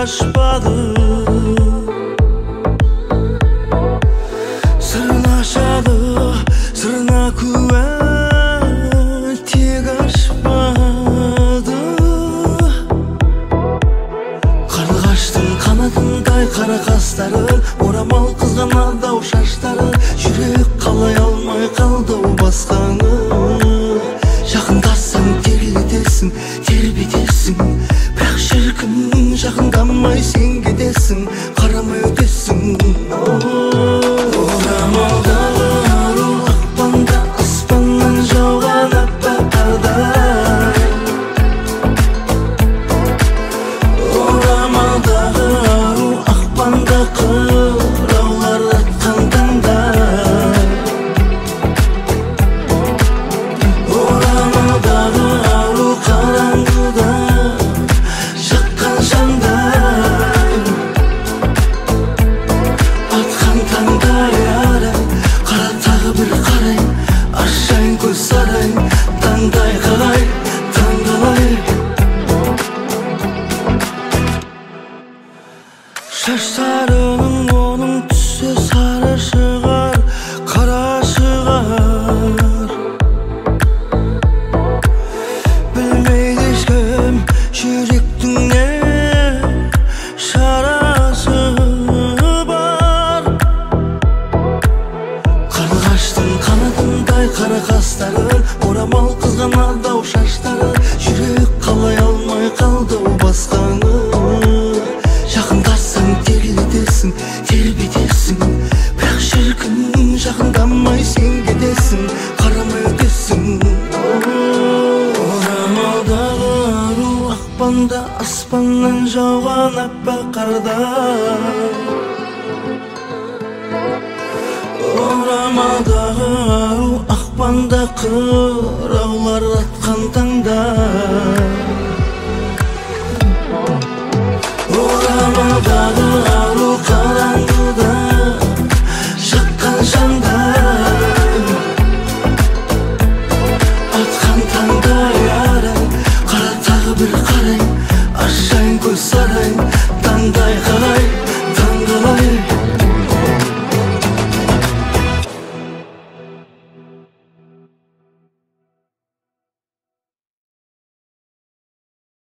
ашпады, сырын ашады, сырына куә тек ашпады. Қарлығаштың қанатындай қара қастары, орамал қызған адау шаштары, жүрек қалай алмай қалды басқаны. Жақындасаң терілетесің, тербетесің, бірақ шіркін жақындамай сен кетесің, қарамай өтесің. Орамалдағы ару ақпанда, аспаннан жауған аппақ қардай. Орамалдағы ару ақпанда, қыраулар атқан таңдай. Орамалдағы ару қараңғыда жаққан жандай, атқан таңдай арай. Қара тағы бір қарай, ашайын көз сарай, таңдай қалай, таңдалай. Шаштарының оның түсі сары шығар, қара шығар. Білмейді ешкім жүректің не шарасы бар. Қарлығаштың қанатындай қара қастары, орамал қызған адау шаштары, жүрек қалай алмай қалды басқаны. Жақындасаң терілетесің, тербетесің, бірақ шіркін жақындамай сен кетесің, қарамай өтесің. Орамалдағы ару ақпанда, аспаннан жауған аппақ қардай. Орамалдағы ару ақпанда, қыраулар атқан таңдай. Орамалдағы ару